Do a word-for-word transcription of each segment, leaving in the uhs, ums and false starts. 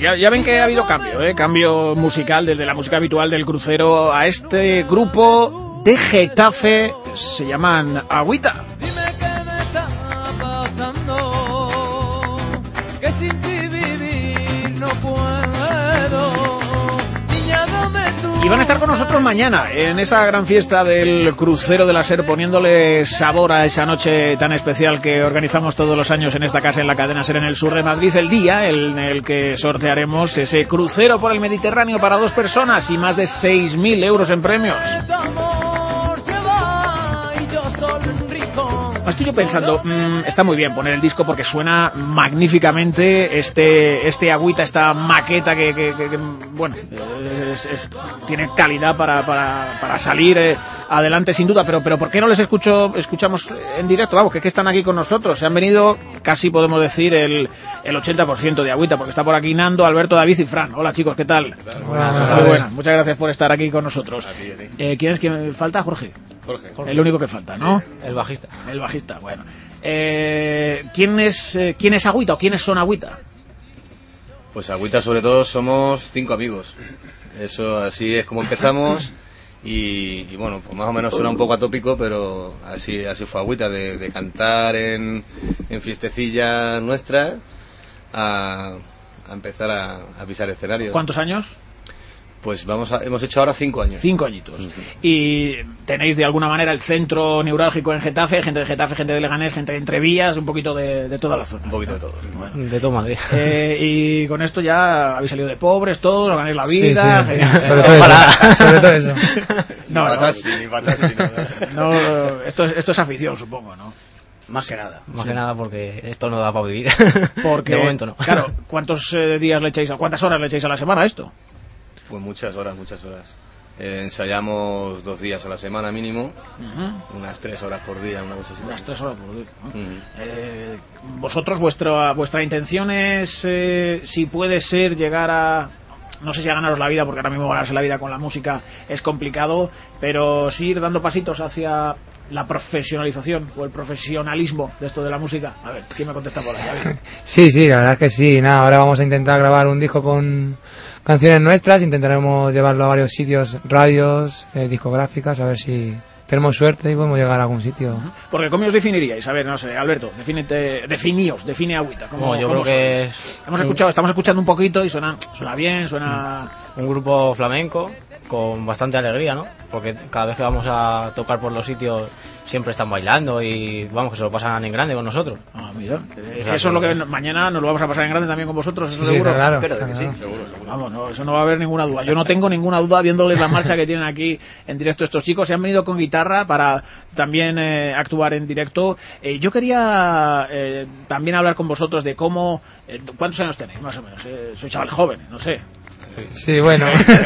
ya, ya ven que ha habido cambio, ¿eh? Cambio musical desde la música habitual del crucero a este grupo de Getafe, se llaman Agüita. Dime qué me está pasando, que sin ti vivir no puedo. Niña, dame tú. Y van a estar con nosotros mañana en esa gran fiesta del crucero de la SER, poniéndole sabor a esa noche tan especial que organizamos todos los años en esta casa, en la cadena SER en el sur de Madrid, el día en el que sortearemos ese crucero por el Mediterráneo para dos personas y más de seis mil euros en premios. Estoy yo pensando, mmm, está muy bien poner el disco porque suena magníficamente este este Agüita, esta maqueta que, que, que, que bueno, es, es, tiene calidad para, para, para salir eh, adelante sin duda, pero pero ¿por qué no les escucho escuchamos en directo? Vamos, que, que están aquí con nosotros, se han venido casi podemos decir el, el ochenta por ciento de Agüita, porque está por aquí Nando, Alberto, David y Fran. Hola chicos, ¿qué tal? Buenas, Muy buenas, muchas gracias por estar aquí con nosotros. Eh, ¿Quién es que falta? Jorge. Jorge. El único que falta, ¿no? El bajista. El bajista, bueno. Eh, ¿quién es eh, quién es Agüita o quiénes son Agüita? Pues Agüita sobre todo somos cinco amigos. Eso así es como empezamos y, y bueno, pues más o menos suena un poco atópico, pero así así fue Agüita, de, de cantar en, en fiestecillas nuestras a, a empezar a, a pisar escenarios. ¿Cuántos años? Pues vamos a, hemos hecho ahora cinco años. Cinco añitos. Uh-huh. Y tenéis de alguna manera el centro neurálgico en Getafe, gente de Getafe, gente de Leganés, gente de Entrevías, un poquito de, de toda la zona. Un poquito de todo. Bueno. De todo Madrid. Eh, y con esto ya habéis salido de pobres todos, os ganáis la vida. Sí, sí. Sobre, todo eso, sobre todo eso. No, no, patas, ni patas, ni no, no, esto es, esto es afición, supongo, ¿no? Más que nada. Más Sí. que nada porque esto no da para vivir. Porque, de momento no. Claro, ¿cuántos eh, días le echáis, a, cuántas horas le echáis a la semana a esto? Pues muchas horas, muchas horas. Eh, ensayamos dos días a la semana mínimo, Uh-huh. unas tres horas por día, una cosa así. Unas tres horas por día, ¿no? Uh-huh. eh, Vosotros, vuestra vuestra intención es, eh, si puede ser, llegar a... No sé si a ganaros la vida, porque ahora mismo ganarse la vida con la música es complicado, pero sí ir dando pasitos hacia la profesionalización o el profesionalismo de esto de la música. A ver, ¿quién me contesta por ahí? Sí, sí, la verdad es que sí. Nada, ahora vamos a intentar grabar un disco con canciones nuestras, intentaremos llevarlo a varios sitios, radios, eh, discográficas, a ver si tenemos suerte y podemos llegar a algún sitio. Porque ¿cómo os definiríais? A ver, no sé, Alberto, defínete, definíos, define Agüita. ¿Cómo, Bueno, yo cómo creo que sois? es Hemos escuchado, estamos escuchando un poquito y suena, suena bien, suena... un grupo flamenco con bastante alegría, ¿no? Porque cada vez que vamos a tocar por los sitios siempre están bailando y vamos, que se lo pasan en grande con nosotros. Ah, mira, eh, Claro, eso es lo que claro. mañana nos lo vamos a pasar en grande también con vosotros, eso Sí, seguro. está claro, Pero de está que sí, claro. seguro, seguro. Vamos, no, eso no va a haber ninguna duda. Yo no tengo ninguna duda viéndoles la marcha que tienen aquí en directo estos chicos. Se han venido con guitarra para también eh, actuar en directo. Eh, yo quería eh, también hablar con vosotros de cómo... Eh, ¿Cuántos años tenéis, más o menos? Eh, soy chaval joven, no sé. Sí, bueno.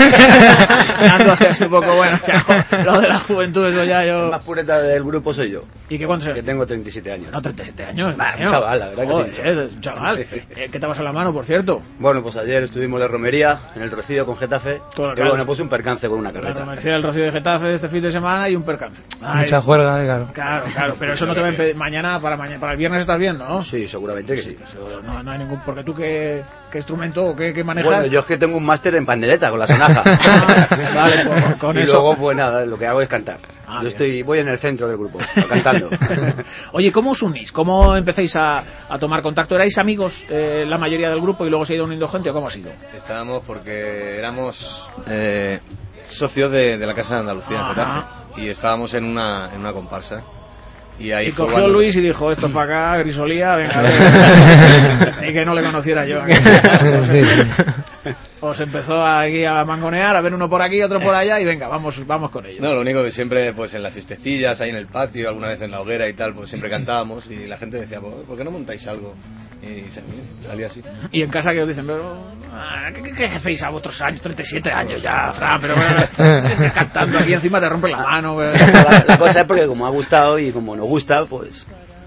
Ando hacia así un poco, bueno, ya, lo de la juventud, eso ya El yo... más pureta del grupo soy yo, ¿Y qué cuántos que años? tengo treinta y siete años. No, treinta y siete años. Bah, un coño. chaval, la verdad que Joder, sí, un eh, un chaval. Eh, ¿Qué te vas a la mano, por cierto? Bueno, pues ayer estuvimos de romería en el Rocío con Getafe. Con- y claro. bueno, puse un percance con una La carreta. romería del Rocío de Getafe este fin de semana y un percance. Ay, Mucha juerga, eh, claro. Claro, claro, pero eso no te va a impedir. Mañana, para mañana, para el viernes estás bien, ¿no? Sí, seguramente que sí. Eso no, no hay ningún. Porque tú, ¿qué, qué instrumento o qué, qué manejas? Bueno, yo es que tengo un máster en pandereta con la sonaja. Ah, vale, pues, con y eso. luego, pues nada, lo que hago es cantar. Ah, yo bien. estoy, voy en el centro del grupo, cantando. Oye, ¿cómo os unís? ¿Cómo empezáis a, a tomar contacto? ¿Erais amigos eh, la mayoría del grupo y luego se ha ido uniendo gente o cómo ha sido? Estábamos porque éramos eh, socios de, de la Casa de Andalucía en Ajá. Getafe y estábamos en una, en una comparsa. Y ahí Y fue cogió cuando- Luis y dijo, esto es para acá, Grisolía, venga, venga. Y que no le conociera yo. Sí, sí. Os empezó aquí a mangonear, a ver uno por aquí, otro por allá, y venga, vamos vamos con ello. No, lo único que siempre, pues en las fiestecillas, ahí en el patio, alguna vez en la hoguera y tal, pues siempre cantábamos y la gente decía, pues, ¿por qué no montáis algo? Y se- salía así. Y en casa que os dicen, pero ah, ¿qué, qué, qué hacéis a vuestros años? treinta y siete años ya, Fran, pero bueno, siempre cantando aquí encima te rompe la mano. la, la cosa es porque como ha gustado y como nos gusta, pues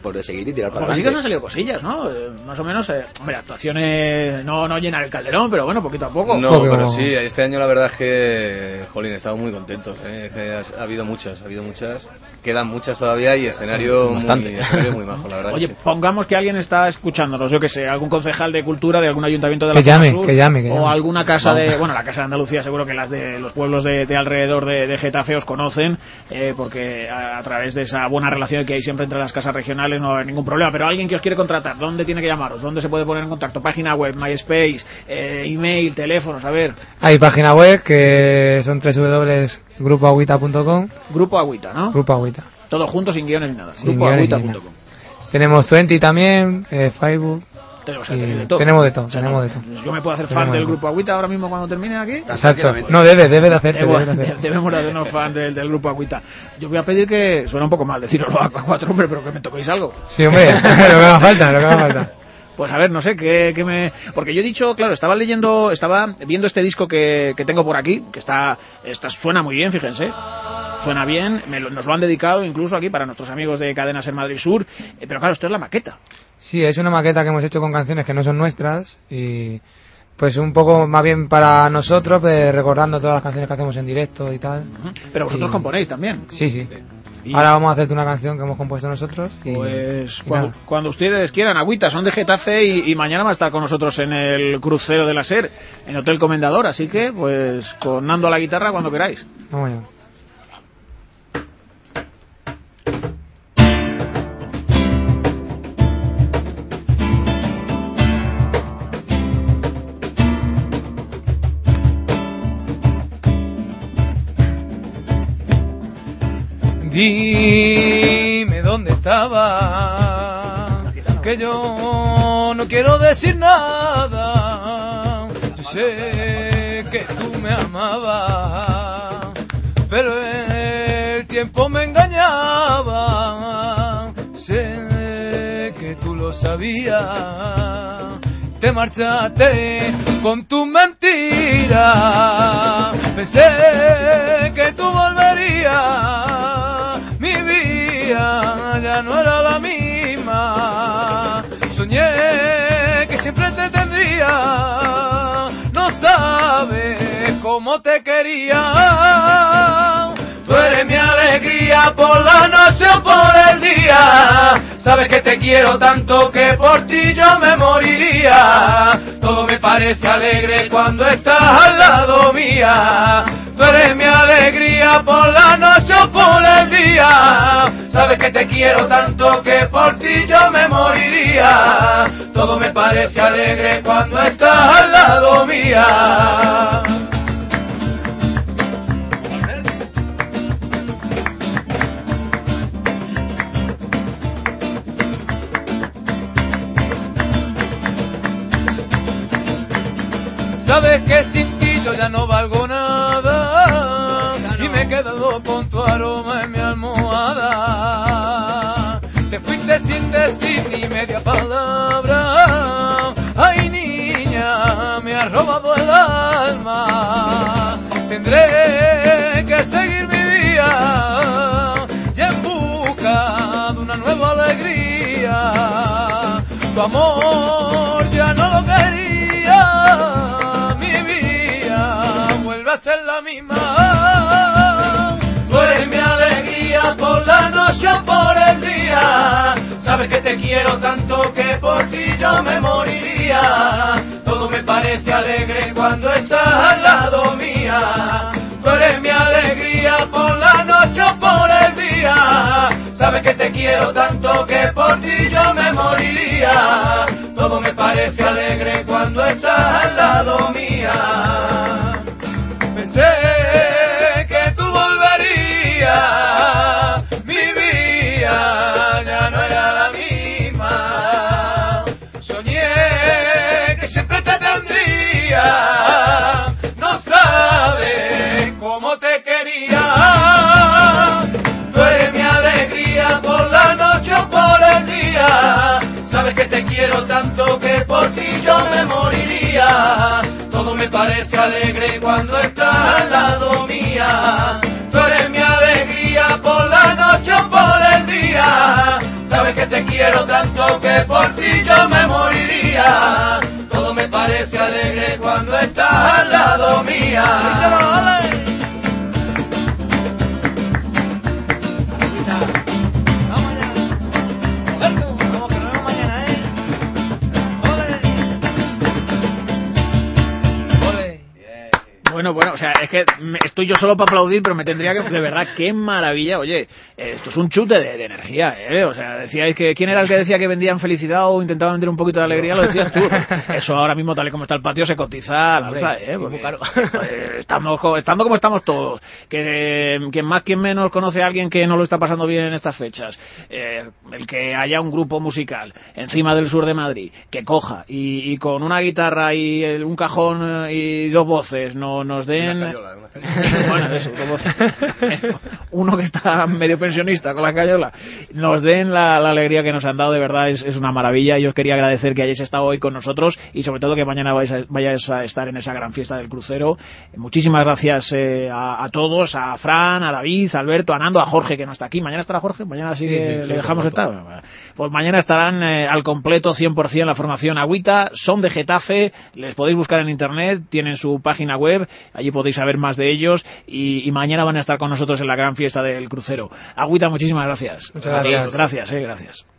por de seguir y tirar para Porque sí adelante. que nos han salido cosillas, ¿no? Eh, más o menos, eh, hombre, actuaciones no, no llenan el Calderón, pero bueno, poquito a poco. No, Poco. pero sí, este año la verdad es que, jolín, estamos muy contentos, ¿eh? Es que ha, ha habido muchas, ha habido muchas, quedan muchas todavía y escenario muy, Bastante. escenario muy majo, la verdad. Oye, que sí. pongamos que alguien está escuchándonos, yo que sé, algún concejal de cultura de algún ayuntamiento de la Que zona llame, sur, que llame, que o llame. alguna casa Vamos. de, bueno, la casa de Andalucía, seguro que las de los pueblos de, de alrededor de, de Getafe os conocen, eh, porque a, a través de esa buena relación que hay siempre entre las casas regionales no hay ningún problema. Pero alguien que os quiere contratar, ¿dónde tiene que llamaros? ¿Dónde se puede poner en contacto? Página web, MySpace, eh, email, teléfonos, a ver. Hay página web que son doble u doble u doble u punto grupo agüita punto com. Grupo Agüita, ¿no? Grupo Agüita. Todo junto, sin guiones ni nada. Sin grupo guiones agüita ni punto nada. com. Tenemos veinte también, eh, Facebook. Tenemos, que Y tener de todo. tenemos de todo, O sea, tenemos no, de todo. Yo me puedo hacer fan Tenemos de del todo. Grupo Agüita ahora mismo cuando termine aquí. Exacto. No, debe, debe de hacer. Debo- Debe de hacer. debemos de hacernos fan del, del Grupo Agüita. Yo voy a pedir que, suena un poco mal decirlo a cuatro hombres, pero que me toquéis algo. Sí, hombre, lo que me haga falta, lo que me haga falta. Pues a ver, no sé, qué qué me... Porque yo he dicho, claro, estaba leyendo, estaba viendo este disco que, que tengo por aquí, que está, está suena muy bien, fíjense. Suena bien, me lo- nos lo han dedicado incluso aquí para nuestros amigos de Cadenas en Madrid Sur, eh, pero claro, esto es la maqueta. Sí, es una maqueta que hemos hecho con canciones que no son nuestras y pues un poco más bien para nosotros, pues, recordando todas las canciones que hacemos en directo y tal. Pero vosotros Y- componéis también. Sí, sí. Y- Ahora vamos a hacerte una canción que hemos compuesto nosotros. Y, Pues y cuando, nada. cuando ustedes quieran, Agüita, son de Getafe y, y mañana va a estar con nosotros en el crucero de la SER, en Hotel Comendador, así que pues con Nando a la guitarra cuando queráis. Vamos allá. Dime dónde estaba, que yo no quiero decir nada. Yo sé que tú me amabas, pero el tiempo me engañaba. Sé que tú lo sabías, te marchaste con tu mentira. Pensé que tú volverías, mi vida ya no era la misma. Soñé que siempre te tendría, no sabes cómo te quería. Tú eres mi alegría por la noche o por el día. Sabes que te quiero tanto que por ti yo me moriría. Todo me parece alegre cuando estás al lado mía. Tú eres mi alegría por la noche o por el día. Sabes que te quiero tanto que por ti yo me moriría. Todo me parece alegre cuando estás al lado mía. Sabes que sin ti yo ya no valgo nada y me he quedado con tu aroma en mi almohada. Te fuiste sin decir ni media palabra. Ay niña, me has robado el alma. Tendré que seguir mi vida y en busca de una nueva alegría. Tu amor ya no lo quería. Vuelve a ser la misma. Tú eres mi alegría por la noche o por el día. Sabes que te quiero tanto que por ti yo me moriría. Todo me parece alegre cuando estás al lado mía. Tú eres mi alegría por la noche o por el día. Sabes que te quiero tanto que por ti yo me moriría. Todo me parece alegre cuando estás al lado mía. Pensé que tú volverías, mi vida ya no era la misma. Soñé que siempre te tendría, no sabes cómo te quería. Tú eres mi alegría por la noche o por el día. Sabes que te quiero tanto que por ti yo me moriría. Todo me parece alegre cuando estás al lado mía. Tú eres mi alegría por la noche o por el día. Sabes que te quiero quiero tanto que por ti yo me moriría. Todo me parece alegre cuando estás al lado mía. Bueno, bueno, o sea, es que estoy yo solo para aplaudir, pero me tendría que... De verdad, qué maravilla. Oye, esto es un chute de, de energía, ¿eh? O sea, decíais que... ¿Quién era el que decía que vendían felicidad o intentaban vender un poquito de alegría? Lo decías tú. Eso ahora mismo, tal y como está el patio, se cotiza al alza, ¿eh? Porque, claro, estamos, estando como estamos todos. Que quien más, quien menos conoce a alguien que no lo está pasando bien en estas fechas. Eh, el que haya un grupo musical encima del sur de Madrid, que coja y, y con una guitarra y el, un cajón y dos voces, no nos den una cayola, una cayola. bueno, eso, como uno que está medio pensionista con la cayola, nos den la, la alegría que nos han dado. De verdad es, es una maravilla. Yo os quería agradecer que hayáis estado hoy con nosotros y sobre todo que mañana vais a, vayáis a estar en esa gran fiesta del crucero. Muchísimas gracias eh, a, a todos, a Fran, a David, a Alberto, a Nando, a Jorge que no está aquí. Mañana estará Jorge, mañana sí, sí que sí, le sí, dejamos estar. Pues mañana estarán eh, al completo cien por ciento la formación Agüita, son de Getafe, les podéis buscar en internet, tienen su página web, allí podéis saber más de ellos y, y mañana van a estar con nosotros en la gran fiesta del crucero. Agüita, muchísimas gracias. Muchas gracias. Gracias, eh, gracias.